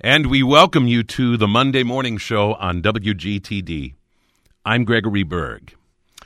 And we welcome you to the Monday Morning Show on WGTD. I'm Gregory Berg.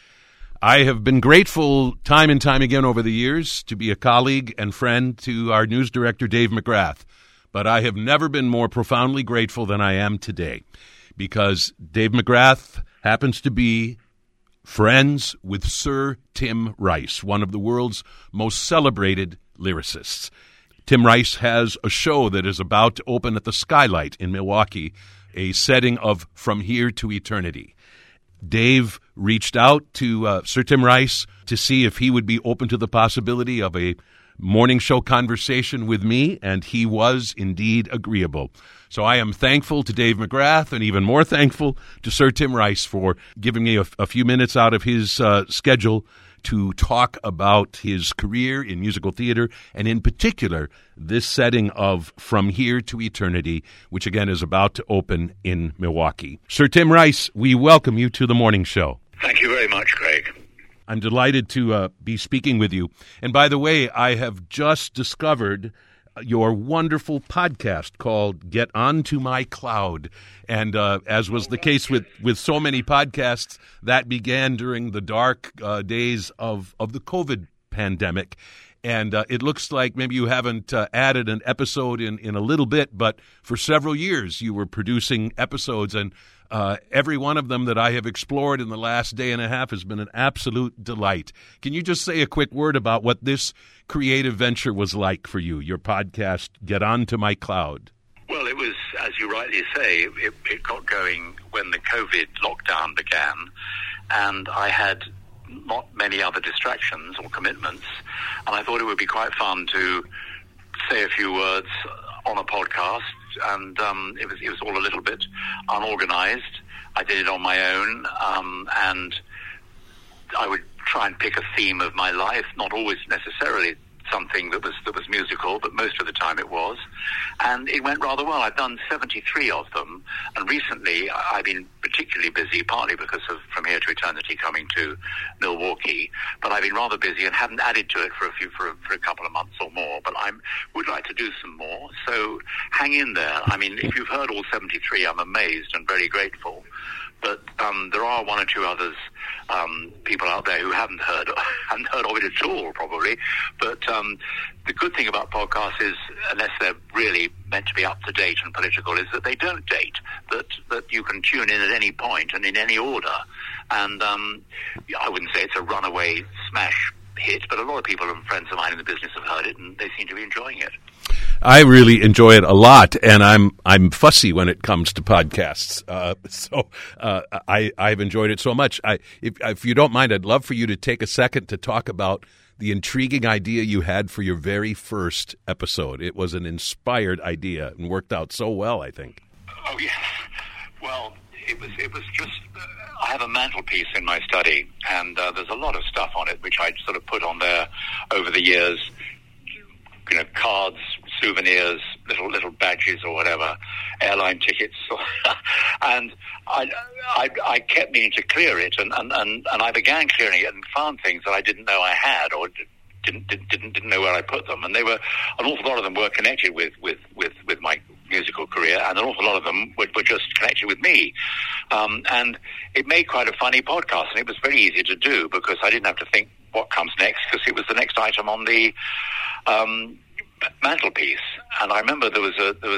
I have been grateful time and time again over the years to be a colleague and friend to our news director, Dave McGrath. But I have never been more profoundly grateful than I am today, because Dave McGrath happens to be friends with Sir Tim Rice, one of the world's most celebrated lyricists. Tim Rice has a show that is about to open at the Skylight in Milwaukee, a setting of From Here to Eternity. Dave reached out to Sir Tim Rice to see if he would be open to the possibility of a morning show conversation with me, and he was indeed agreeable. So I am thankful to Dave McGrath and even more thankful to Sir Tim Rice for giving me a few minutes out of his schedule to talk about his career in musical theater, and in particular, this setting of From Here to Eternity, which again is about to open in Milwaukee. Sir Tim Rice, we welcome you to the morning show. Thank you very much, Craig. I'm delighted to be speaking with you. And by the way, I have just discovered your wonderful podcast called Get Onto My Cloud. And as was the case with so many podcasts, that began during the dark days of the COVID pandemic. And it looks like maybe you haven't added an episode in a little bit, but for several years you were producing episodes, and every one of them that I have explored in the last day and a half has been an absolute delight. Can you just say a quick word about what this creative venture was like for you, your podcast, Get Onto My Cloud? Well, it was, as you rightly say, it got going when the COVID lockdown began, and I had not many other distractions or commitments, and I thought it would be quite fun to say a few words on a podcast, and it was all a little bit unorganized. I did it on my own, and I would try and pick a theme of my life, not always necessarily something that was musical, but most of the time it was, and it went rather well. I've done 73 of them, and recently I've been particularly busy, partly because of From Here to Eternity coming to Milwaukee, but I've been rather busy and haven't added to it for a couple of months or more, but I would like to do some more, so hang in there. I mean, if you've heard all 73, I'm amazed and very grateful. But there are one or two others, people out there who haven't heard of it at all, probably. But the good thing about podcasts is, unless they're really meant to be up to date and political, is that they don't date. That you can tune in at any point and in any order. And I wouldn't say it's a runaway smash hit, but a lot of people and friends of mine in the business have heard it, and they seem to be enjoying it. I really enjoy it a lot, and I'm fussy when it comes to podcasts. So I've enjoyed it so much. If you don't mind, I'd love for you to take a second to talk about the intriguing idea you had for your very first episode. It was an inspired idea and worked out so well, I think. Oh, yes. Well, it was just... I have a mantelpiece in my study, and there's a lot of stuff on it which I'd sort of put on there over the years. You know, cards, souvenirs, little badges or whatever, airline tickets, and I kept meaning to clear it, and I began clearing it and found things that I didn't know I had or didn't know where I put them, and they were, an awful lot of them were connected with my musical career, and an awful lot of them were just connected with me, and it made quite a funny podcast, and it was very easy to do because I didn't have to think what comes next, because it was the next item on the mantelpiece. And I remember there was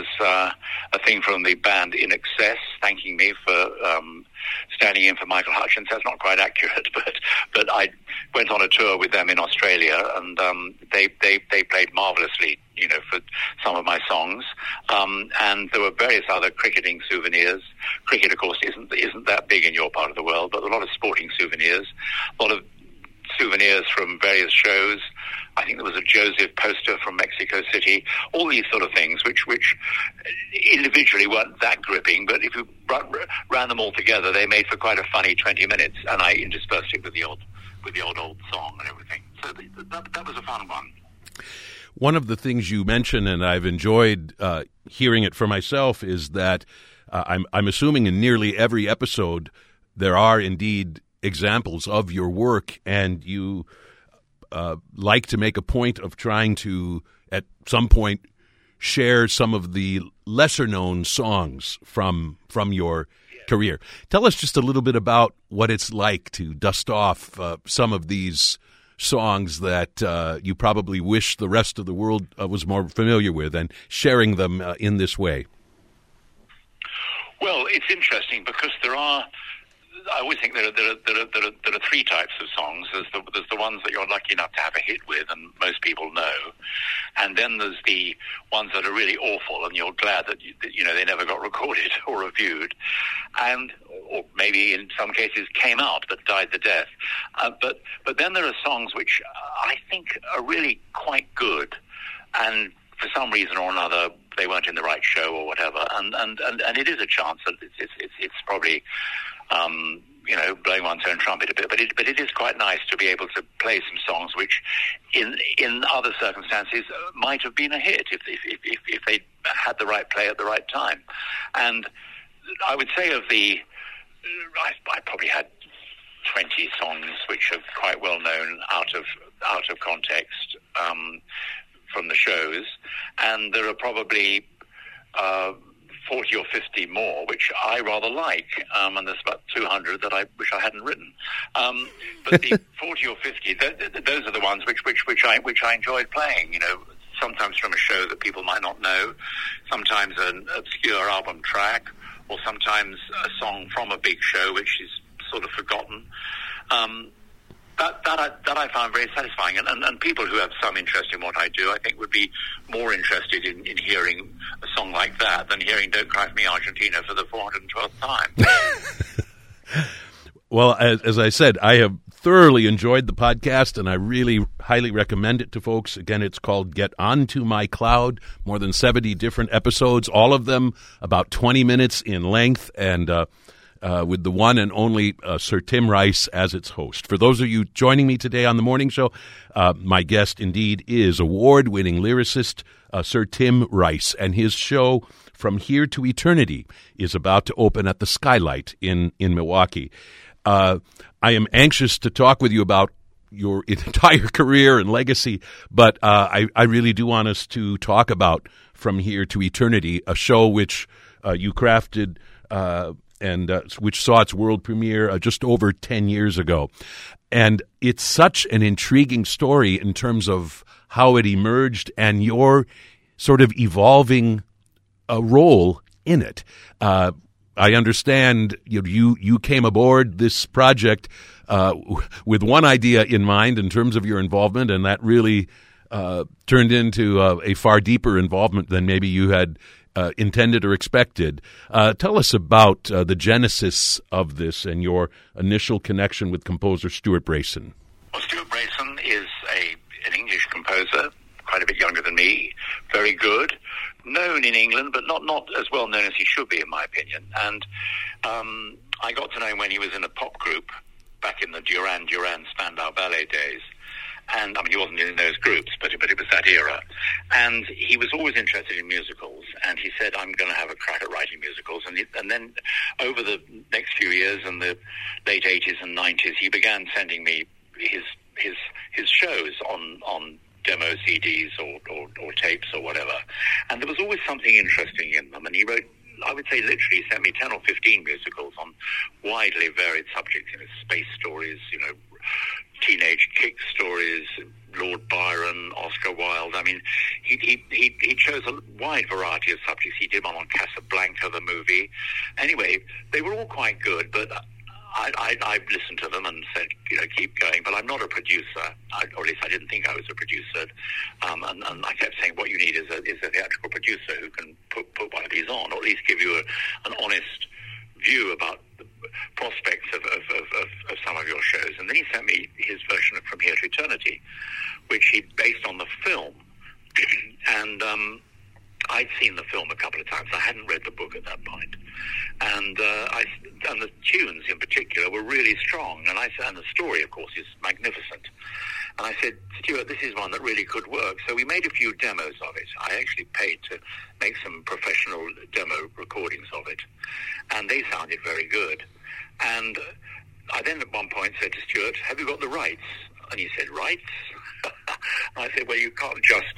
a thing from the band In Excess thanking me for standing in for Michael Hutchence. That's not quite accurate, but I went on a tour with them in Australia, and they played marvelously, you know, for some of my songs. And there were various other cricketing souvenirs. Cricket, of course, isn't that big in your part of the world, but a lot of sporting souvenirs, a lot of souvenirs from various shows. I think there was a Joseph poster from Mexico City, all these sort of things, which individually weren't that gripping, but if you ran them all together, they made for quite a funny 20 minutes, and I interspersed it with the old song and everything. So that was a fun one. One of the things you mentioned, and I've enjoyed hearing it for myself, is that I'm assuming in nearly every episode there are indeed examples of your work, and you like to make a point of trying to, at some point, share some of the lesser-known songs from your career. Tell us just a little bit about what it's like to dust off some of these songs that you probably wish the rest of the world was more familiar with, and sharing them in this way. Well, it's interesting because I always think there are three types of songs. There's the ones that you're lucky enough to have a hit with, and most people know, and then there's the ones that are really awful, and you're glad that they never got recorded or reviewed, or maybe in some cases came out but died the death. But then there are songs which I think are really quite good, and for some reason or another they weren't in the right show or whatever, and it is a chance that it's probably blowing one's own trumpet a bit, but it is quite nice to be able to play some songs which in other circumstances might have been a hit if they had the right play at the right time. And I would say I probably had 20 songs which are quite well known out of context from the shows, and there are probably 40 or 50 more which I rather like, and there's about 200 that I wish I hadn't written. But the 40 or 50, those are the ones which I enjoyed playing. Sometimes from a show that people might not know, sometimes an obscure album track, or sometimes a song from a big show which is sort of forgotten. That I found very satisfying, and people who have some interest in what I do, I think, would be more interested in hearing a song like that than hearing "Don't Cry for Me, Argentina" for the 412th time. Well, as I said, I have thoroughly enjoyed the podcast, and I really highly recommend it to folks. Again, it's called Get Onto My Cloud, more than 70 different episodes, all of them about 20 minutes in length, and with the one and only Sir Tim Rice as its host. For those of you joining me today on the morning show, my guest indeed is award-winning lyricist Sir Tim Rice, and his show From Here to Eternity is about to open at the Skylight in Milwaukee. I am anxious to talk with you about your entire career and legacy, but I really do want us to talk about From Here to Eternity, a show which you crafted and which saw its world premiere just over 10 years ago. And it's such an intriguing story in terms of how it emerged and your sort of evolving role in it. I understand you came aboard this project with one idea in mind in terms of your involvement, and that really turned into a far deeper involvement than maybe you had intended or expected. Tell us about the genesis of this and your initial connection with composer Stuart Brayson. Well, Stuart Brayson is an English composer, quite a bit younger than me, very good, known in England, but not as well known as he should be, in my opinion. And I got to know him when he was in a pop group back in the Duran Duran Spandau Ballet days. And I mean, he wasn't in those groups, but it was that era. And he was always interested in musicals. And he said, "I'm going to have a crack at writing musicals." And then over the next few years, in the late 80s and 90s, he began sending me his shows on demo CDs or tapes or whatever. And there was always something interesting in them. And he wrote, I would say literally sent me 10 or 15 musicals on widely varied subjects, space stories, teenage kick stories, Lord Byron, Oscar Wilde. I mean, he chose a wide variety of subjects. He did one on Casablanca, the movie. Anyway, they were all quite good, but I listened to them and said, keep going. But I'm not a producer, or at least I didn't think I was a producer. And I kept saying, what you need is a theatrical producer who can put one of these on, or at least give you an honest view about the prospects of some of your shows. And then he sent me his version of From Here to Eternity, which he based on the film. And I'd seen the film a couple of times. I hadn't read the book at that point. And the tunes in particular were really strong. And the story, of course, is magnificent. And I said, "Stuart, this is one that really could work." So we made a few demos of it. I actually paid to make some professional demo recordings of it. And they sounded very good. And I then at one point said to Stuart, "Have you got the rights?" And he said, "Rights?" I said, "Well, you can't just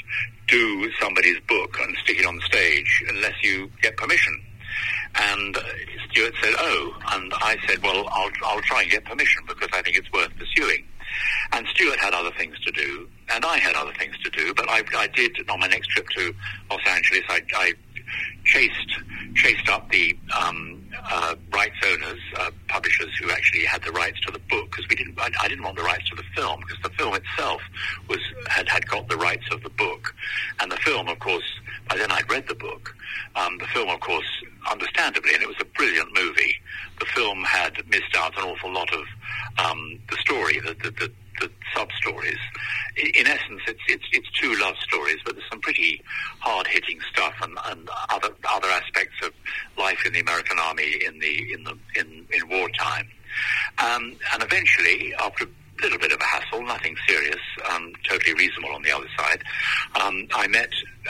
do somebody's book and stick it on stage unless you get permission. And Stuart said, oh, and I said, well, I'll try and get permission because I think it's worth pursuing. And Stuart had other things to do, and I had other things to do, but I did, on my next trip to Los Angeles, I chased up the rights owners, publishers who actually had the rights to the book, because I didn't want the rights to the film, because the film itself had got the rights of the book, and the film, of course, by then I'd read the book. The film, of course, understandably, and it was a brilliant movie, the film had missed out an awful lot of the story, the sub-stories. In essence, it's two love stories, but there's some pretty hard-hitting stuff and other aspects of life in the American Army in wartime. And eventually, after a little bit of a hassle, nothing serious, totally reasonable on the other side, I met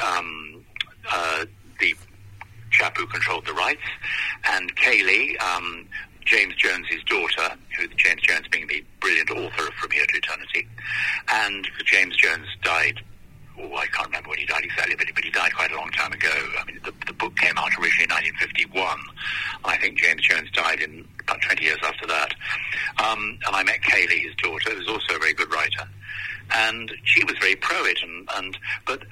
the chap who controlled the rights, and Kayleigh, James Jones's daughter, James Jones being the brilliant author of From Here to Eternity, and James Jones died, I can't remember when he died exactly, but he died quite a long time ago. I mean, the book came out originally in 1951. I think James Jones died in about 20 years after that. And I met Kayleigh, his daughter, who's also a very good writer, and she was very pro it, but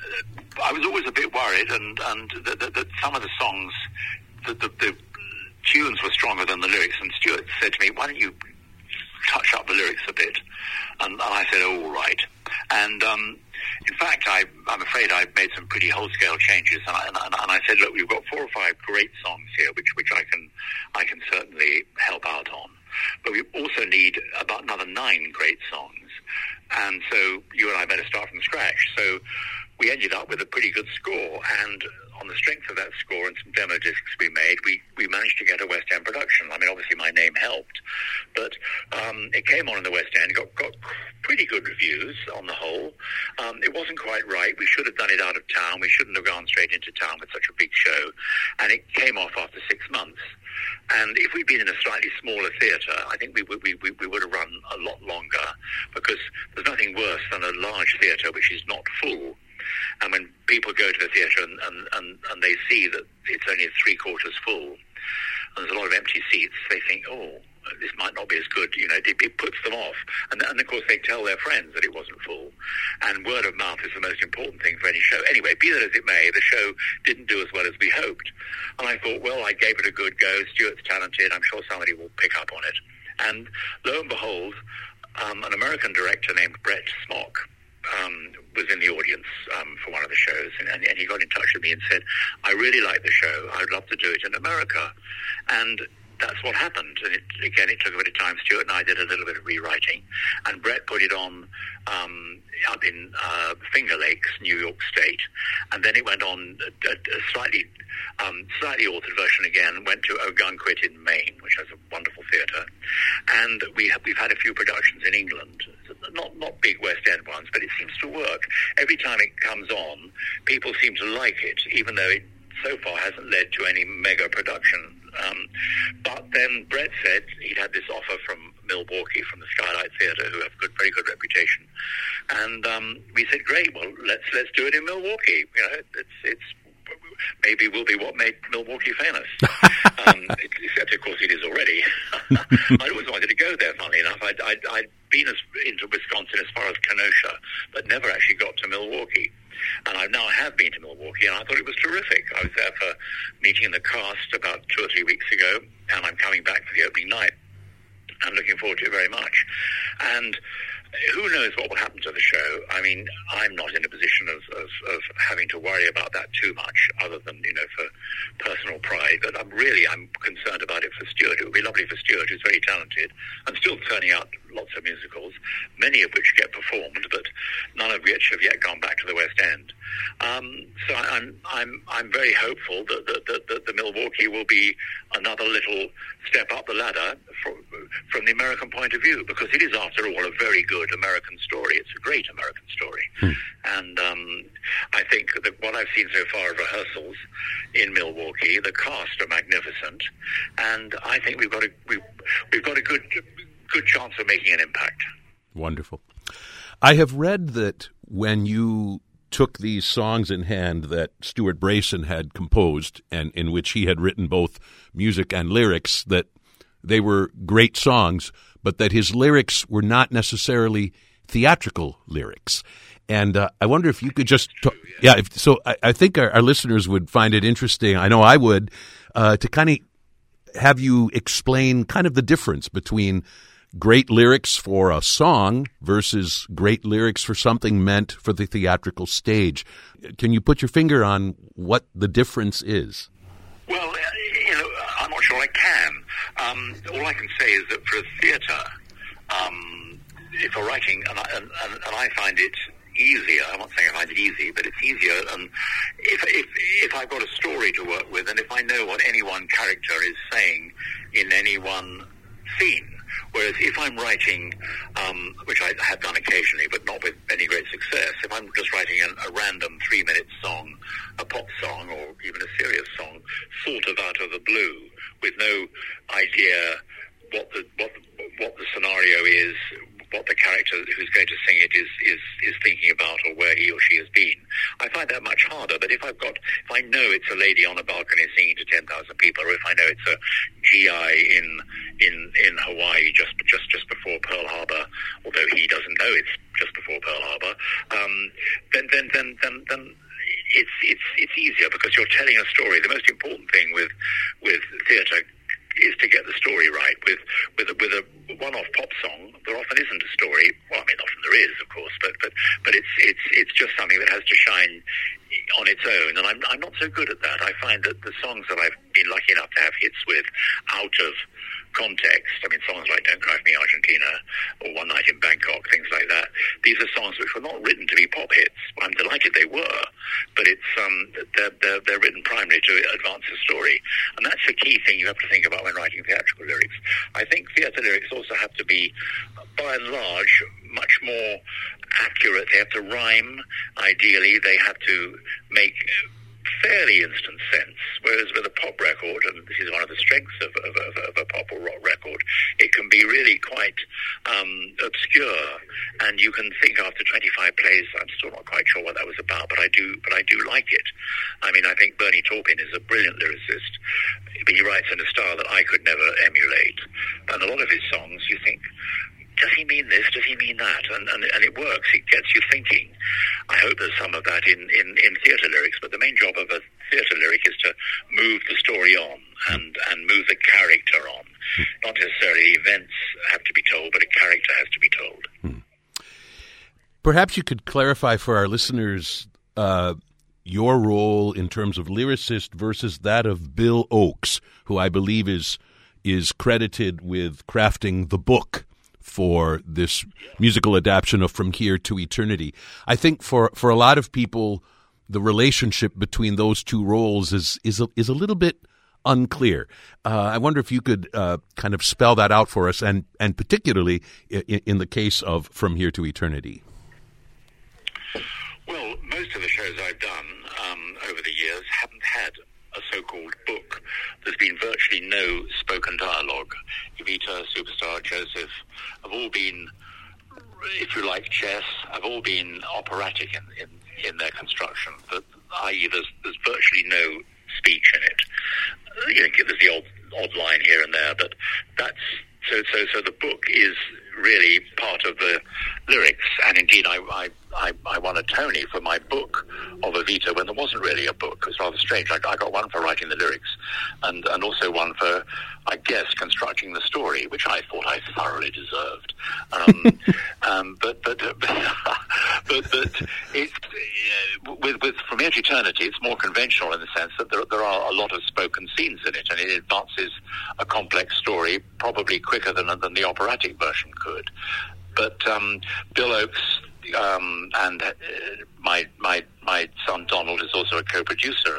I was always a bit worried, and that some of the songs, the tunes were stronger than the lyrics, and Stuart said to me, why don't you touch up the lyrics a bit? And I said, oh, all right. And in fact, I'm afraid I made some pretty whole-scale changes, and I said, look, we've got 4 or 5 great songs here, which I can certainly help out on. But we also need about another 9 great songs. And so you and I better start from scratch. So we ended up with a pretty good score, and on the strength of that score and some demo discs we made, we managed to get a West End production. I mean, obviously my name helped, but it came on in the West End, got pretty good reviews on the whole. It wasn't quite right. We should have done it out of town. We shouldn't have gone straight into town with such a big show. And it came off after 6 months. And if we'd been in a slightly smaller theatre, I think we would have run a lot longer, because there's nothing worse than a large theatre which is not full. And when people go to the theatre and they see that it's only 3/4 full, and there's a lot of empty seats, they think, oh, this might not be as good, it puts them off. And of course they tell their friends that it wasn't full. And word of mouth is the most important thing for any show. Anyway, be that as it may, the show didn't do as well as we hoped. And I thought, well, I gave it a good go. Stuart's talented. I'm sure somebody will pick up on it. And lo and behold, an American director named Brett Smock was in the audience for one of the shows, and he got in touch with me and said, I really like the show. I'd love to do it in America. And that's what happened. And it took a bit of time. Stuart and I did a little bit of rewriting, and Brett put it on up in Finger Lakes, New York State, and then it went on a slightly altered version again, went to Ogunquit in Maine, which has a wonderful theatre, and we've had a few productions in England, not big West End ones, but it seems to work. Every time it comes on, people seem to like it, even though it so far hasn't led to any mega production. But then Brett said he'd had this offer from Milwaukee, from the Skylight Theatre, who have very good reputation, and we said, great, well, let's do it in Milwaukee. It's maybe will be what made Milwaukee famous. Except, of course, it is already. I'd always wanted to go there, funnily enough. I'd been into Wisconsin as far as Kenosha, but never actually got to Milwaukee. And I now have been to Milwaukee, and I thought it was terrific. I was there for meeting the cast about 2 or 3 weeks ago, and I'm coming back for the opening night. I'm looking forward to it very much. And who knows what will happen to the show? I mean, I'm not in a position of having to worry about that too much, other than, for personal pride. But I'm concerned about it for Stuart. It would be lovely for Stuart, who's very talented, and still turning out lots of musicals, many of which get performed, but none of which have yet gone back to the West End. So I'm very hopeful that the Milwaukee will be another little step up the ladder from the American point of view, because it is, after all, a very good American story. It's a great American story. And I think that what I've seen so far of rehearsals in Milwaukee, the cast are magnificent, and I think we've got a good chance of making an impact. Wonderful. I have read that when you took these songs in hand that Stuart Brayson had composed and in which he had written both music and lyrics, that they were great songs, but that his lyrics were not necessarily theatrical lyrics. And I wonder if you could just talk, I think our listeners would find it interesting, I know I would, to kind of have you explain kind of the difference between great lyrics for a song versus great lyrics for something meant for the theatrical stage. Can you put your finger on what the difference is? Well, I'm not sure I can. All I can say is that for a theatre, if we're writing, and I find it easier, I'm not saying I find it easy, but it's easier if I've got a story to work with, and if I know what any one character is saying in any one scene. Whereas if I'm writing, which I have done occasionally, but not with any great success, if I'm just writing a random 3-minute song, a pop song, or even a serious song, sort of out of the blue, with no idea what the scenario is, what the character who's going to sing it is thinking about, or where he or she has been, I find that much harder. But if I know it's a lady on a balcony singing to 10,000 people, or if I know it's a GI in Hawaii just before Pearl Harbor, although he doesn't know it's just before Pearl Harbor, then it's easier because you're telling a story. The most important thing with theatre is to get the story right. With a one-off pop song, there often isn't a story. Well, I mean, often there is, of course, but it's just something that has to shine on its own. And I'm not so good at that. I find that the songs that I've been lucky enough to have hits with out of context, I mean, songs like Don't Cry For Me, Argentina, or One Night in Bangkok, things like that, these are songs which were not written to be pop hits. Well, I'm delighted they were, but it's they're written primarily to advance the story. And that's the key thing you have to think about when writing theatrical lyrics. I think theatre lyrics also have to be, by and large, much more accurate. They have to rhyme, ideally. They have to make fairly instant sense, whereas with a pop record, and this is one of the strengths of a pop or rock record, it can be really quite obscure, and you can think after 25 plays, I'm still not quite sure what that was about, but I do like it. I mean, I think Bernie Taupin is a brilliant lyricist, but he writes in a style that I could never emulate, and a lot of his songs, you think, does he mean this? Does he mean that? And it works. It gets you thinking. I hope there's some of that in theatre lyrics, but the main job of a theatre lyric is to move the story on and move the character on. Not necessarily events have to be told, but a character has to be told. Perhaps you could clarify for our listeners your role in terms of lyricist versus that of Bill Oakes, who I believe is credited with crafting the book for this musical adaptation of From Here to Eternity. I think for a lot of people, the relationship between those two roles is a little bit unclear. I wonder if you could kind of spell that out for us, and particularly in the case of From Here to Eternity. Well, most of the shows I've done over the years haven't had a so-called book. There's been virtually no spoken dialogue. Evita, Superstar, Joseph have all been, if you like, chess, have all been operatic in their construction, but i.e. there's virtually no speech in it. You know, there's the odd line here and there, but that's so the book is really part of the lyrics, and indeed I won a Tony for my book of Evita when there wasn't really a book. It was rather strange. I got one for writing the lyrics, and also one for, I guess, constructing the story, which I thought I thoroughly deserved. But it's with From Here to Eternity, it's more conventional in the sense that there are a lot of spoken scenes in it, and it advances a complex story probably quicker than the operatic version could. But Bill Oakes and my son Donald is also a co-producer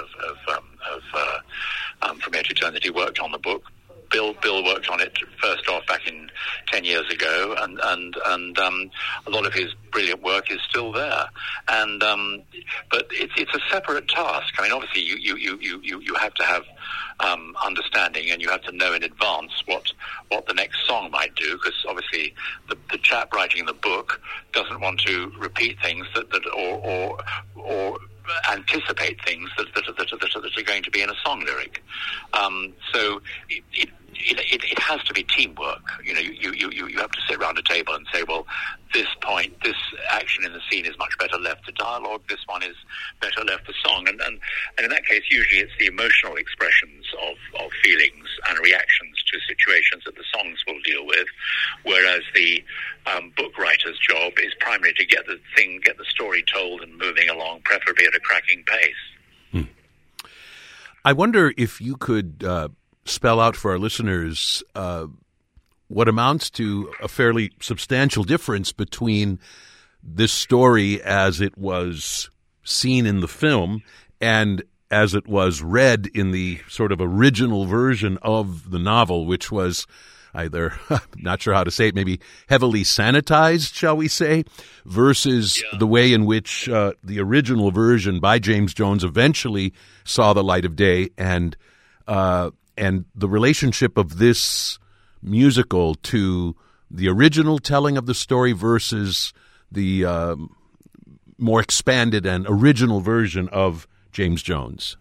of From Here to Eternity. Worked on the book. Bill worked on it first off back in 10 years ago, and a lot of his brilliant work is still there. And but it's a separate task. I mean, obviously you have to have understanding, and you have to know in advance what the next song might do, because obviously the chap writing the book doesn't want to repeat things or anticipate things that are going to be in a song lyric. So it has to be teamwork. You know, you have to sit around a table and say, well, this action in the scene is much better left to dialogue. This one is better left to song. And in that case, usually it's the emotional expressions of feelings and reactions to situations that the songs will deal with, whereas the book writer's job is primarily to get the story told and moving along, preferably at a cracking pace. I wonder if you could spell out for our listeners what amounts to a fairly substantial difference between this story as it was seen in the film and as it was read in the sort of original version of the novel, which was either, not sure how to say it, maybe heavily sanitized, shall we say, versus the way in which the original version by James Jones eventually saw the light of day, and the relationship of this musical to the original telling of the story versus the more expanded and original version of James Jones.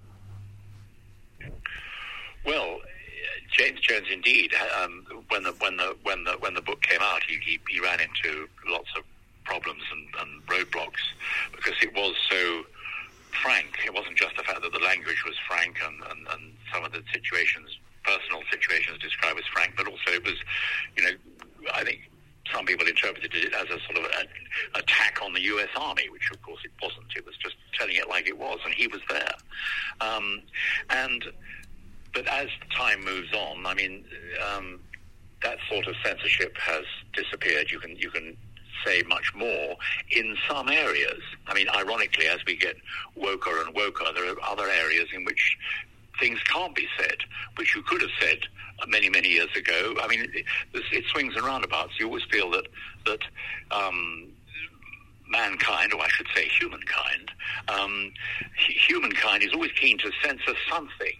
Well, James Jones, indeed, when the book came out, he ran into lots of problems and roadblocks because it was so frank. It wasn't just the fact that the language was frank and some of the personal situations described as frank, but also it was, I think some people interpreted it as a sort of an attack on the U.S. Army, which of course it wasn't. It was just telling it like it was, and he was there. But as time moves on, I mean, that sort of censorship has disappeared. You can say much more in some areas. I mean, ironically, as we get woker and woker, there are other areas in which things can't be said, which you could have said many, many years ago. I mean, it swings and roundabouts. You always feel that mankind, or I should say humankind, humankind is always keen to censor something.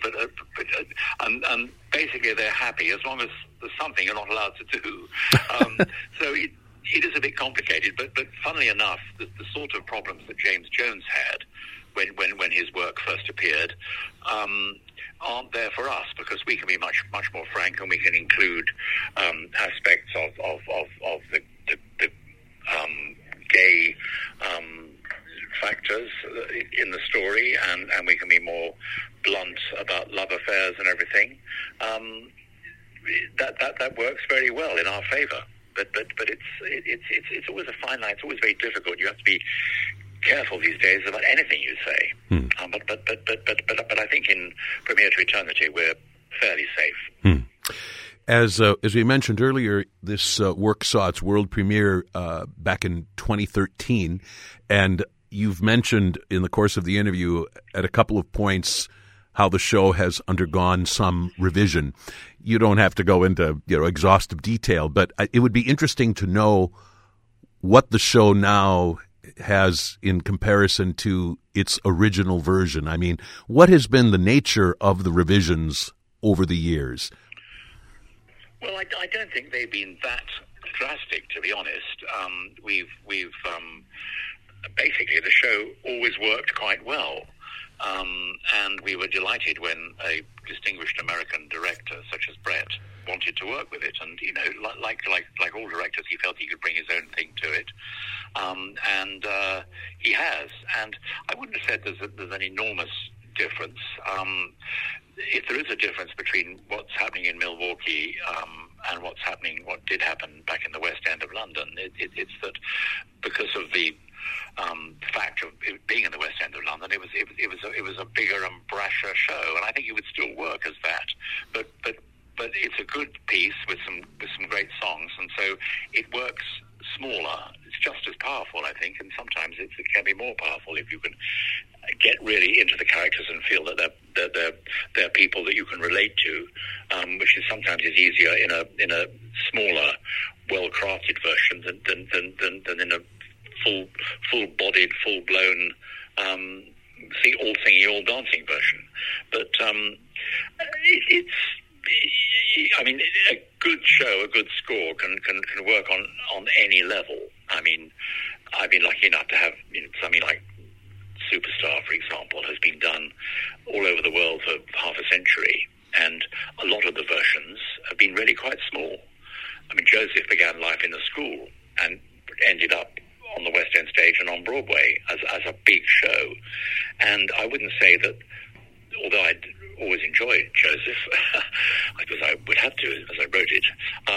And basically they're happy as long as there's something you're not allowed to do. So it is a bit complicated, but funnily enough, the sort of problems that James Jones had when his work first appeared aren't there for us, because we can be much more frank, and we can include aspects of the gay factors in the story, and we can be more blunt about love affairs and everything. That works very well in our favour. But it's always a fine line. It's always very difficult. You have to be careful these days about anything you say. But I think in Premiere to Eternity we're fairly safe. As we mentioned earlier, this work saw its world premiere back in 2013, and you've mentioned in the course of the interview at a couple of points how the show has undergone some revision. You don't have to go into exhaustive detail, but it would be interesting to know what the show now has in comparison to its original version. I mean, what has been the nature of the revisions over the years? Well, I don't think they've been that drastic, to be honest. We've basically the show always worked quite well. And we were delighted when a distinguished American director such as Brett wanted to work with it. And, like all directors, he felt he could bring his own thing to it. And he has. And I wouldn't have said there's an enormous difference. If there is a difference between what's happening in Milwaukee and what did happen back in the West End of London, it's that because of the fact of it being in the West End of London, it was a bigger and brasher show, and I think it would still work as that. But it's a good piece with some great songs, and so it works smaller. It's just as powerful, I think, and sometimes it can be more powerful if you can get really into the characters and feel that they're people that you can relate to, which is sometimes easier in a smaller, well-crafted version than in a full-bodied, full-blown, all singing, all dancing version. But I mean, a good show, a good score can work on any level. I mean, I've been lucky enough to have something like Superstar, for example, has been done all over the world for half a century, and a lot of the versions have been really quite small. I mean, Joseph began life in a school and ended up on the West End stage and on Broadway as a big show. And I wouldn't say that, although I'd always enjoyed Joseph, because I would have to as I wrote it,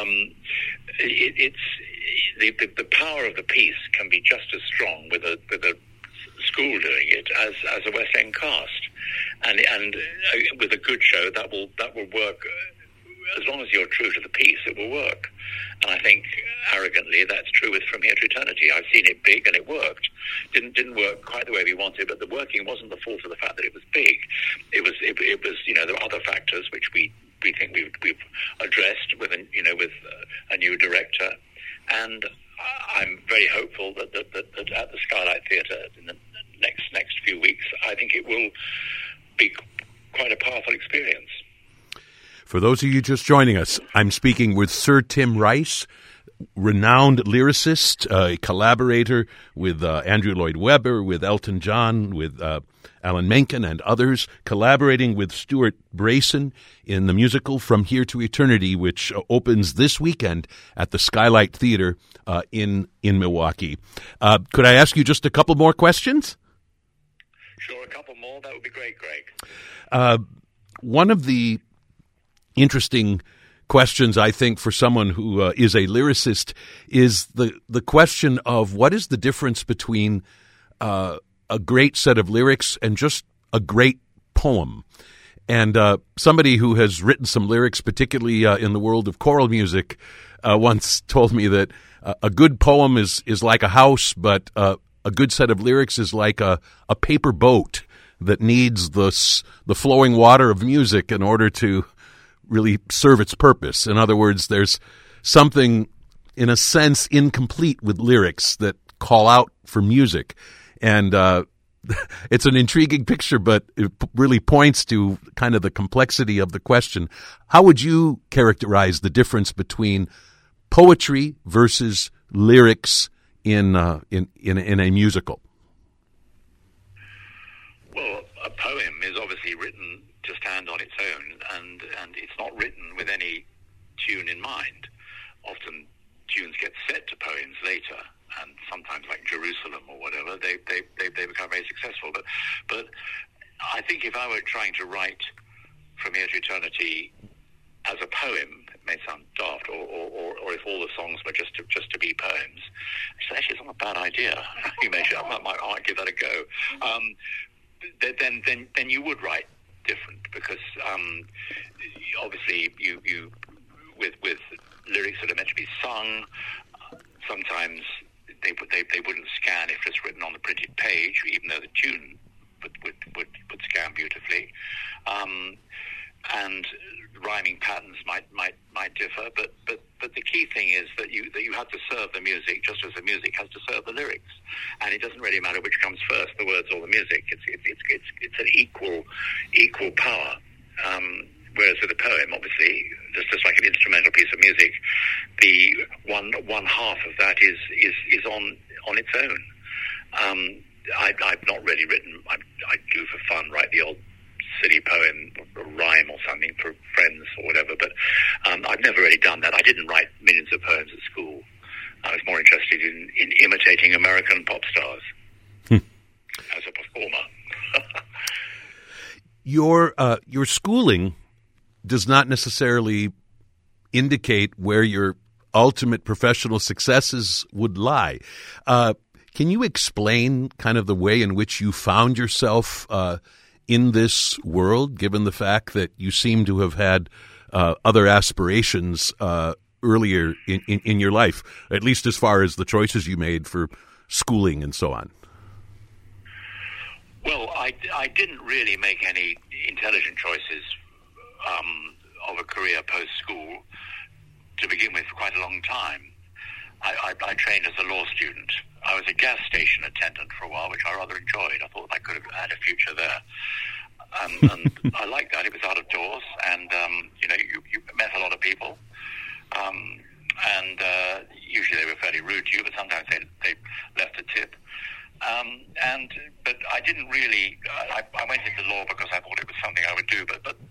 it's the power of the piece can be just as strong with a school doing it as a West End cast, and with a good show that will work. As long as you're true to the piece, it will work. And I think, arrogantly, that's true with From Here to Eternity. I've seen it big, and it worked. Didn't work quite the way we wanted, but the working wasn't the fault of the fact that it was big. It was there were other factors which we think we've addressed with a new director, and I'm very hopeful that at the Skylight Theatre in the next few weeks, I think it will be quite a powerful experience. For those of you just joining us, I'm speaking with Sir Tim Rice, renowned lyricist, a collaborator with Andrew Lloyd Webber, with Elton John, with Alan Menken and others, collaborating with Stuart Brayson in the musical From Here to Eternity, which opens this weekend at the Skylight Theatre in Milwaukee. Could I ask you just a couple more questions? Sure, a couple more. That would be great, Greg. One of the interesting questions, I think, for someone who is a lyricist is the question of what is the difference between a great set of lyrics and just a great poem. And somebody who has written some lyrics, particularly in the world of choral music, once told me that a good poem is like a house, but a good set of lyrics is like a paper boat that needs the flowing water of music in order to really serve its purpose. In other words, there's something, in a sense, incomplete with lyrics that call out for music. And it's an intriguing picture, but it really points to kind of the complexity of the question. How would you characterize the difference between poetry versus lyrics in a musical? Well, a poem is obviously written to stand on its own, and it's not written with any tune in mind. Often tunes get set to poems later, and sometimes, like Jerusalem or whatever, they become very successful. But I think if I were trying to write From Here to Eternity as a poem, it may sound daft, or if all the songs were just to be poems, actually it's not a bad idea. You mentioned I might give that a go. Then you would write different, because obviously you with lyrics that are meant to be sung, sometimes they wouldn't scan if it's written on the printed page, even though the tune would scan beautifully, and rhyming patterns might differ, but the key thing is that you have to serve the music just as the music has to serve the lyrics, and it doesn't really matter which comes first, the words or the music. It's an equal power. Whereas with a poem, obviously, just like an instrumental piece of music, the one half of that is on its own. I've not really written. I do for fun write the old silly poem, or rhyme or something for friends or whatever, but I've never really done that. I didn't write millions of poems at school. I was more interested in imitating American pop stars as a performer. Your schooling does not necessarily indicate where your ultimate professional successes would lie. Can you explain kind of the way in which you found yourself in this world, given the fact that you seem to have had other aspirations earlier in your life, at least as far as the choices you made for schooling and so on? Well, I didn't really make any intelligent choices of a career post-school to begin with for quite a long time. I trained as a law student. I was a gas station attendant for a while, which I rather enjoyed. I thought I could have had a future there. And I liked that. It was out of doors, and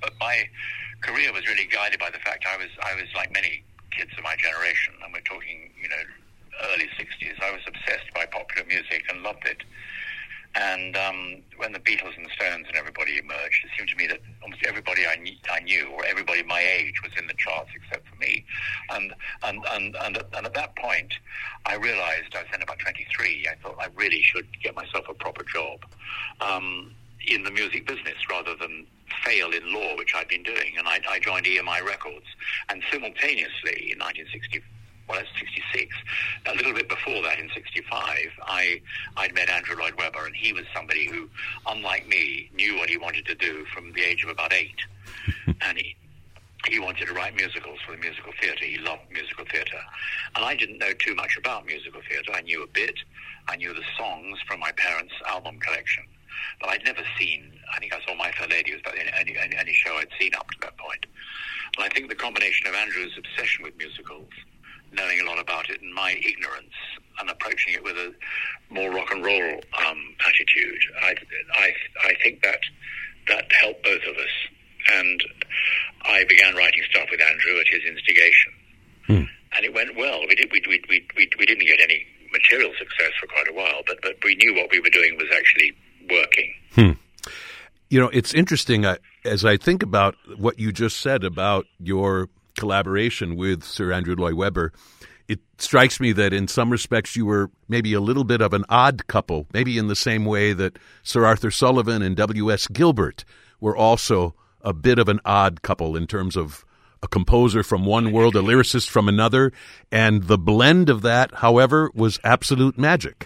But my career was really guided by the fact I was like many kids of my generation, and we're talking, early 60s. I was obsessed by popular music and loved it. And when the Beatles and the Stones and everybody emerged, it seemed to me that almost everybody I knew, or everybody my age, was in the charts except for me. And at that point, I realized, I was then about 23, I thought I really should get myself a proper job in the music business rather than fail in law, which I'd been doing. And I joined EMI Records. And simultaneously, in 1966, a little bit before that, in 65, I'd met Andrew Lloyd Webber, and he was somebody who, unlike me, knew what he wanted to do from the age of about 8. And he wanted to write musicals for the musical theatre. He loved musical theatre. And I didn't know too much about musical theatre. I knew a bit. I knew the songs from my parents' album collection. But I'd never seen, I think I saw My Fair Lady, was about any show I'd seen up to that point. And I think the combination of Andrew's obsession with musicals, knowing a lot about it, and my ignorance, and approaching it with a more rock and roll attitude, I think that helped both of us. And I began writing stuff with Andrew at his instigation, and it went well. We didn't get any material success for quite a while, but we knew what we were doing was actually working. It's interesting as I think about what you just said about your collaboration with Sir Andrew Lloyd Webber. It strikes me that in some respects you were maybe a little bit of an odd couple, maybe in the same way that Sir Arthur Sullivan and W.S. Gilbert were also a bit of an odd couple in terms of a composer from one world, a lyricist from another, and the blend of that, however, was absolute magic.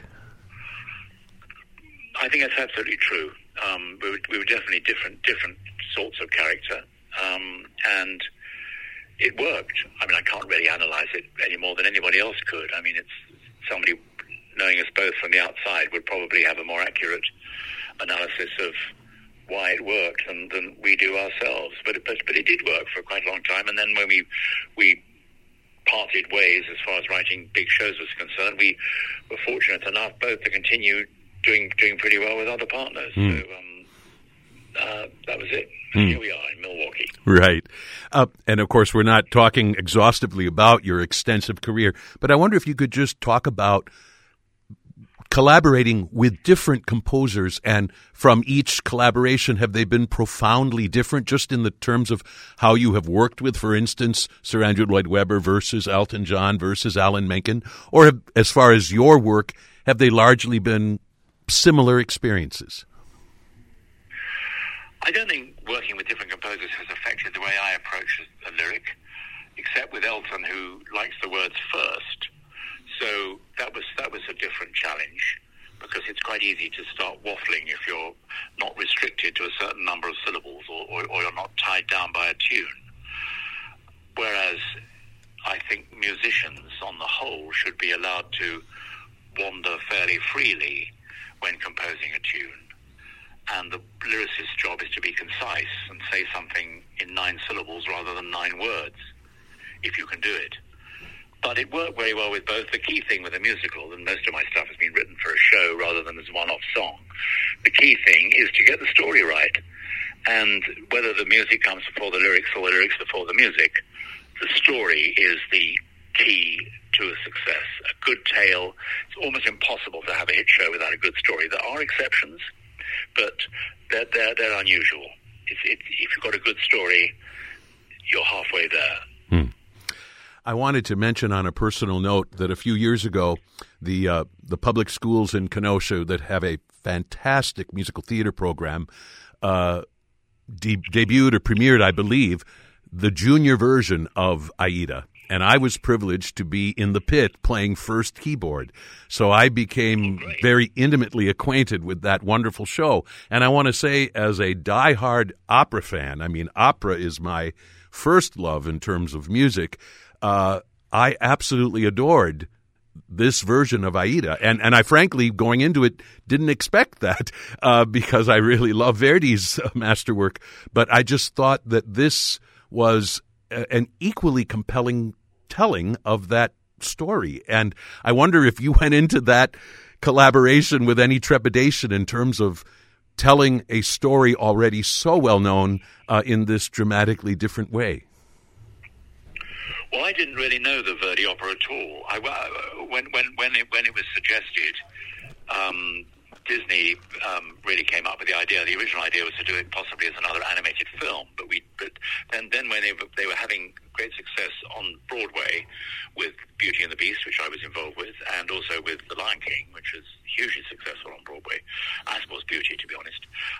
I think that's absolutely true. We were definitely different sorts of character, and it worked. I mean, I can't really analyze it any more than anybody else could. I mean, it's somebody knowing us both from the outside would probably have a more accurate analysis of why it worked than we do ourselves. But it did work for quite a long time. And then when we parted ways as far as writing big shows was concerned, we were fortunate enough both to continue doing pretty well with other partners. So that was it. And here we are in Milwaukee. Right. And of course, we're not talking exhaustively about your extensive career, but I wonder if you could just talk about collaborating with different composers, and from each collaboration, have they been profoundly different just in the terms of how you have worked with, for instance, Sir Andrew Lloyd Webber versus Elton John versus Alan Menken? Or as far as your work, have they largely been similar experiences? I don't think working with different composers has affected the way I approach a lyric, except with Elton, who likes the words first. So that was a different challenge, because it's quite easy to start waffling if you're not restricted to a certain number of syllables or you're not tied down by a tune. Whereas I think musicians on the whole should be allowed to wander fairly freely when composing a tune. And the lyricist's job is to be concise and say something in 9 syllables rather than 9 words, if you can do it. But it worked very well with both. The key thing with a musical, and most of my stuff has been written for a show rather than as a one-off song, the key thing is to get the story right. And whether the music comes before the lyrics or the lyrics before the music, the story is the key to a success. A good tale, it's almost impossible to have a hit show without a good story. There are exceptions, but they're unusual. If you've got a good story, you're halfway there. I wanted to mention on a personal note that a few years ago, the public schools in Kenosha that have a fantastic musical theater program debuted or premiered, I believe, the junior version of Aida. And I was privileged to be in the pit playing first keyboard. So I became very intimately acquainted with that wonderful show. And I want to say, as a diehard opera fan, I mean, opera is my first love in terms of music. I absolutely adored this version of Aida. And I frankly, going into it, didn't expect that because I really love Verdi's masterwork. But I just thought that this was an equally compelling telling of that story. And I wonder if you went into that collaboration with any trepidation in terms of telling a story already so well known in this dramatically different way? Well, I didn't really know the Verdi opera at all. When it was suggested, Disney really came up with the idea. The original idea was to do it possibly as another animated film, but then when they were having great success on Broadway with Beauty and the Beast, which I was involved with, and also with The Lion King, which was hugely successful on Broadway, as was Beauty, to be honest.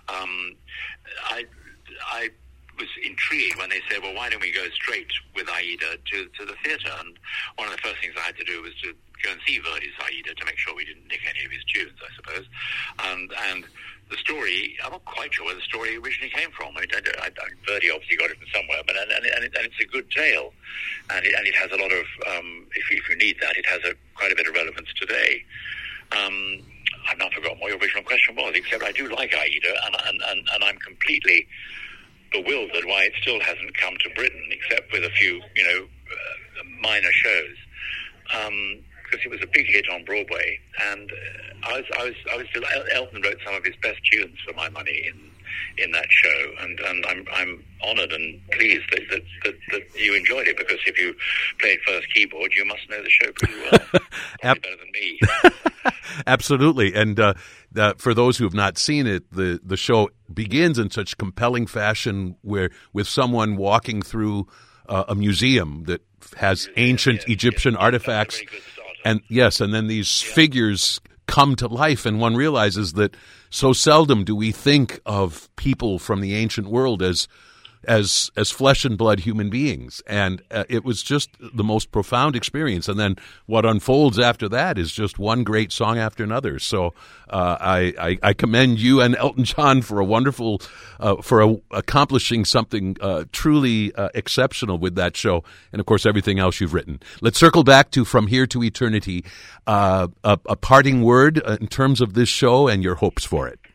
I was intrigued when they said, well, why don't we go straight with Aida to the theatre? And one of the first things I had to do was to go and see Verdi's Aida to make sure we didn't nick any of his tunes, I suppose. And the story, I'm not quite sure where the story originally came from. I mean, Verdi obviously got it from somewhere, but and it's a good tale, and it has a lot of, if you need that, it has quite a bit of relevance today. I've not forgotten what your original question was, except I do like Aida, and I'm completely bewildered why it still hasn't come to Britain, except with a few, minor shows. Because it was a big hit on Broadway, and I was delighted. Elton wrote some of his best tunes for my money in that show, and I'm honoured and pleased that you enjoyed it, because if you played first keyboard, you must know the show pretty well, probably better than me. Absolutely, and for those who have not seen it, the show begins in such compelling fashion, where with someone walking through a museum that has ancient Egyptian artifacts. And yes, and then these figures come to life, and one realizes that so seldom do we think of people from the ancient world as flesh and blood human beings. And it was just the most profound experience. And then what unfolds after that is just one great song after another. So I commend you and Elton John for a wonderful, accomplishing something truly exceptional with that show. And of course, everything else you've written. Let's circle back to From Here to Eternity, a parting word in terms of this show and your hopes for it.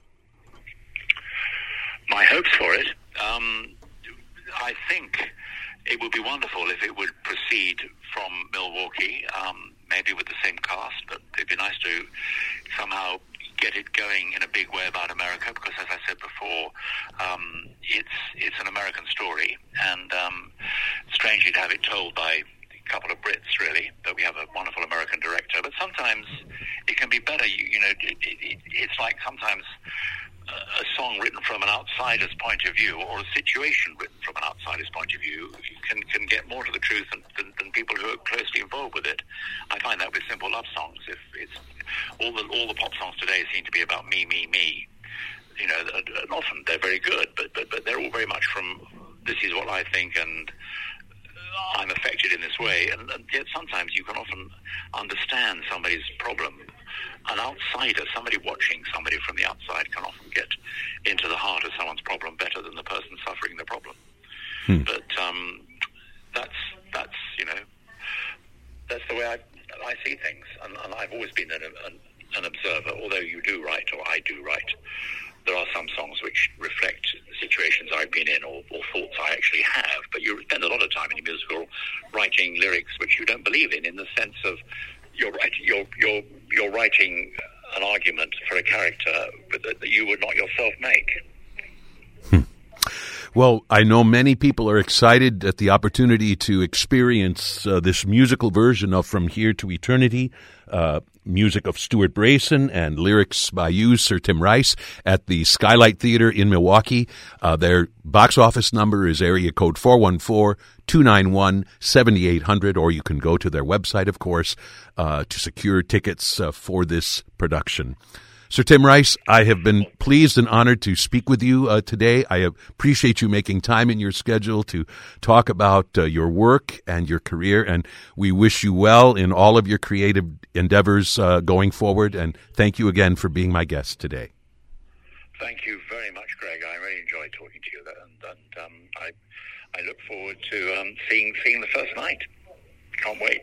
My hopes for it? I think it would be wonderful if it would proceed from Milwaukee, maybe with the same cast, but it'd be nice to somehow get it going in a big way about America, because as I said before, it's an American story, and strangely to have it told by a couple of Brits, really, that we have a wonderful American director, but sometimes it can be better. It's like sometimes a song written from an outsider's point of view, or a situation written from an outsider's point of view, can get more to the truth than people who are closely involved with it. I find that with simple love songs. If it's all the pop songs today seem to be about me, and often they're very good, but they're all very much from this is what I think, and I'm affected in this way, and yet sometimes you can often understand somebody's problem. An outsider, somebody watching somebody from the outside, can often get into the heart of someone's problem better than the person suffering the problem. But that's the way I see things, and I've always been an observer. Although you do write, or I do write, there are some songs which reflect situations I've been in, or thoughts I actually have. But you spend a lot of time in a musical writing lyrics which you don't believe in the sense of you're writing an argument for a character that you would not yourself make. Well, I know many people are excited at the opportunity to experience this musical version of From Here to Eternity, music of Stuart Brayson and lyrics by you, Sir Tim Rice, at the Skylight Theater in Milwaukee. Their box office number is area code 414-291-7800, or you can go to their website, of course, to secure tickets for this production. Sir Tim Rice, I have been pleased and honored to speak with you today. I appreciate you making time in your schedule to talk about your work and your career, and we wish you well in all of your creative endeavors going forward, and thank you again for being my guest today. Thank you very much, Greg. I really enjoyed talking to you, and I look forward to seeing the first night. Can't wait.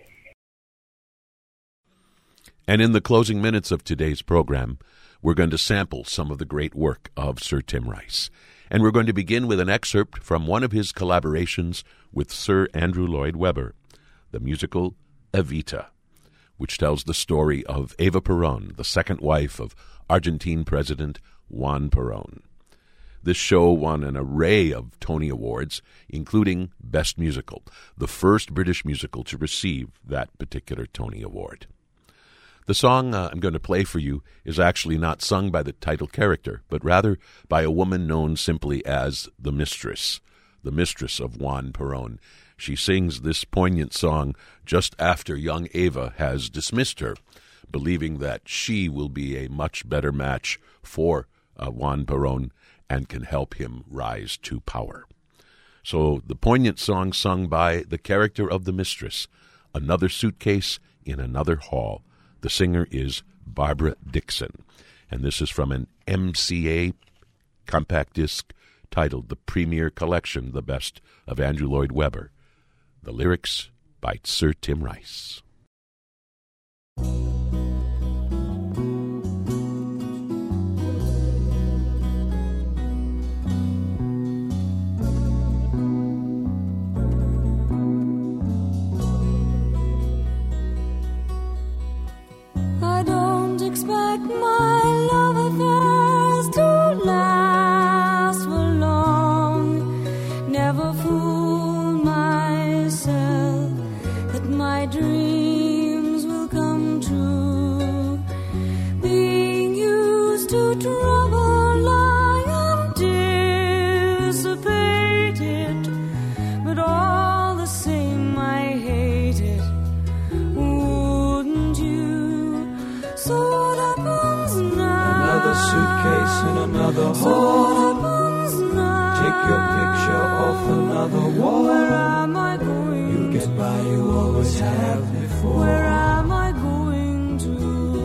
And in the closing minutes of today's program, we're going to sample some of the great work of Sir Tim Rice. And we're going to begin with an excerpt from one of his collaborations with Sir Andrew Lloyd Webber, the musical Evita, which tells the story of Eva Perón, the second wife of Argentine President Juan Perón. This show won an array of Tony Awards, including Best Musical, the first British musical to receive that particular Tony Award. The song I'm going to play for you is actually not sung by the title character, but rather by a woman known simply as the mistress of Juan Perón. She sings this poignant song just after young Eva has dismissed her, believing that she will be a much better match for Juan Perón and can help him rise to power. So the poignant song sung by the character of the mistress, Another Suitcase in Another Hall. The singer is Barbara Dickson, and this is from an MCA compact disc titled The Premier Collection, The Best of Andrew Lloyd Webber. The lyrics by Sir Tim Rice. I don't expect my love affairs to last for long. Never fool myself that my dreams will come true. Being used to trouble, I am dissipated, but all the same I hate it. Wouldn't you? So what happens now? Another suitcase in another So hall. what happens now? Take your picture off another wall. Where am I going? You'll get by, you always have before. Where am I going to?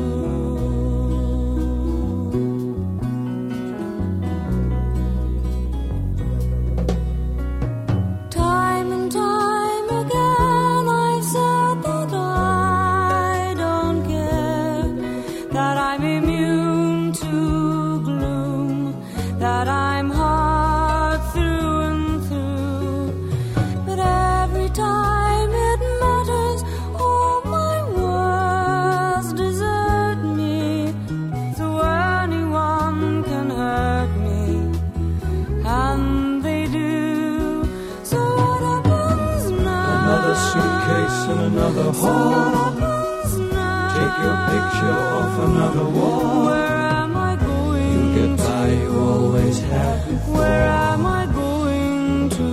Time and time again I've said that I don't care, that I'm immune to gloom, that I'm hard through and through. But every time it matters, all my words desert me. So anyone can hurt me, and they do. So what happens now? Another suitcase in another What hall. happens now? Take your picture off another wall. Where am I going? You'll get by, you always have before. Where am I going to?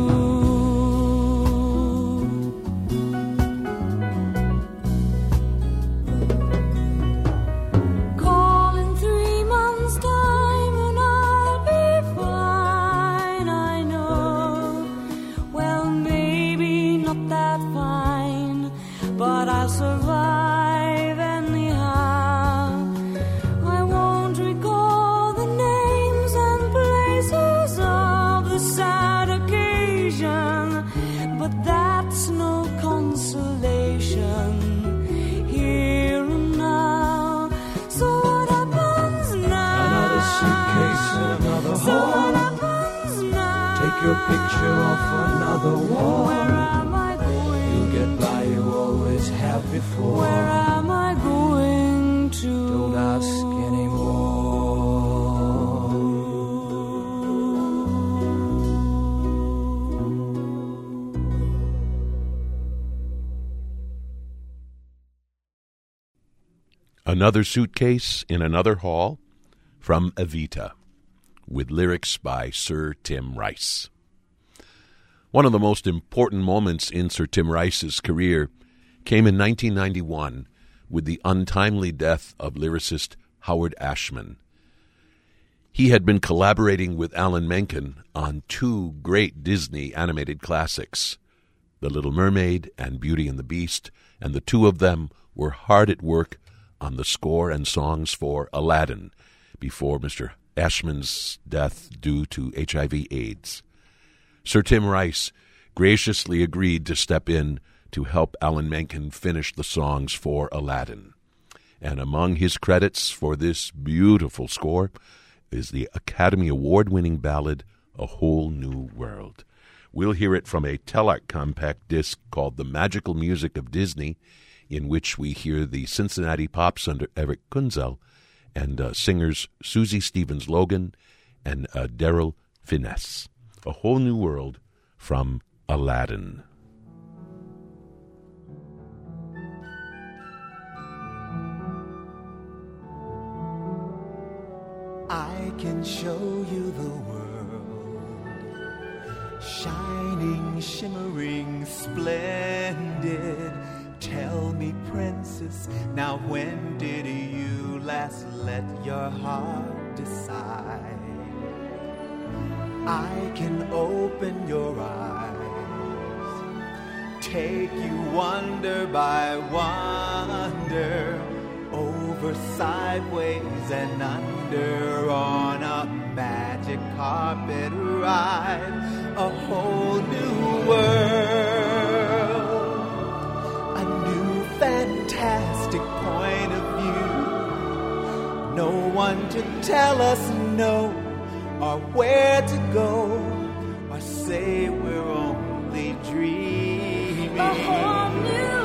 Call in 3 months' time and I'll be fine, I know. Well, maybe not that fine, but I'll survive anyhow. I won't recall the names and places of the sad occasion, but that's no consolation here and now. So what happens now? Another suitcase in another So what hall. happens now? Take your picture off another wall. Where am I going? You'll get by, you always have before. Where am I going to? Don't ask anymore. Another Suitcase in Another Hall from Evita, with lyrics by Sir Tim Rice. One of the most important moments in Sir Tim Rice's career came in 1991 with the untimely death of lyricist Howard Ashman. He had been collaborating with Alan Menken on 2 great Disney animated classics, The Little Mermaid and Beauty and the Beast, and the 2 of them were hard at work on the score and songs for Aladdin before Mr. Ashman's death due to HIV/AIDS. Sir Tim Rice graciously agreed to step in to help Alan Menken finish the songs for Aladdin. And among his credits for this beautiful score is the Academy Award-winning ballad, A Whole New World. We'll hear it from a Telart compact disc called The Magical Music of Disney, in which we hear the Cincinnati Pops under Eric Kunzel and singers Susie Stevens-Logan and Daryl Finesse. A Whole New World from Aladdin. I can show you the world, shining, shimmering, splendid. Tell me, princess, now when did you last let your heart decide? I can open your eyes, take you wonder by wonder, over, sideways, and under, on a magic carpet ride, a whole new world, a new fantastic point of view. No one to tell us no, or where to go, or say we're only dreaming. A whole new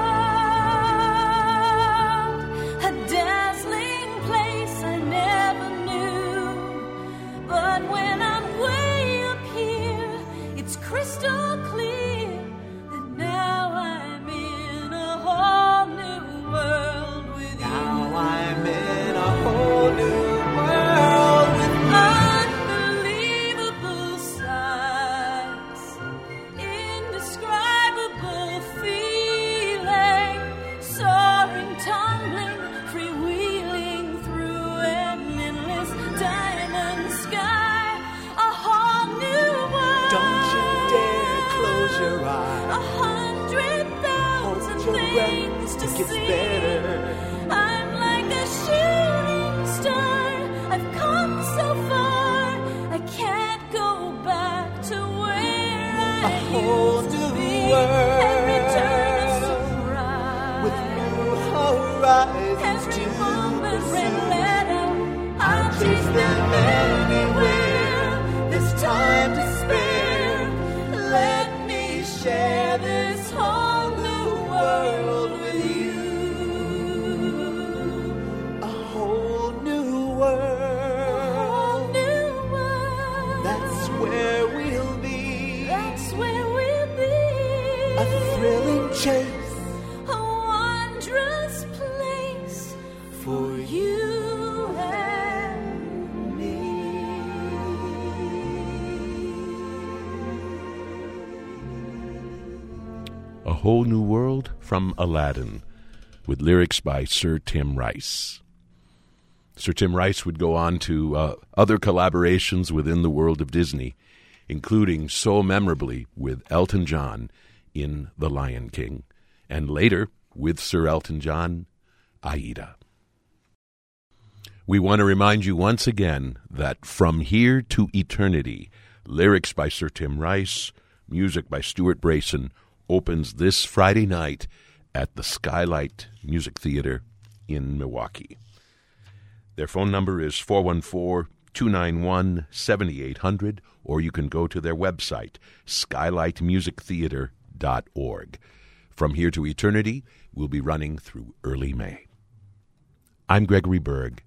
world, a dazzling place I never knew. But when I'm way up here, it's crystal clear that now I'm in a whole new world with you. Now I'm in a whole new world with Unbelievable sights, indescribable feeling, soaring, tumbling, freewheeling through an endless diamond sky. A whole new world. Don't you dare close your eyes. 100,000 Hold your breath, things to it gets see. better. I'm like a shooting star. I've come so far. I can't go back to where I whole used to new be. world. Every turn a surprise. With new horizons Every to moment pursue. red letter, I'll chase them anywhere. There's time to spare. Let me share this whole new world with you. A whole new world. whole new world. That's where we'll be. That's where we'll be. A thrilling chase A wondrous place for you and me. A Whole New World from Aladdin, with lyrics by Sir Tim Rice. Sir Tim Rice would go on to other collaborations within the world of Disney, including so memorably with Elton John in The Lion King, and later with Sir Elton John, Aida. We want to remind you once again that From Here to Eternity, lyrics by Sir Tim Rice, music by Stuart Brayson, opens this Friday night at the Skylight Music Theater in Milwaukee. Their phone number is 414-291-7800, or you can go to their website, skylightmusictheater.org. From Here to Eternity will be running through early May. I'm Gregory Berg.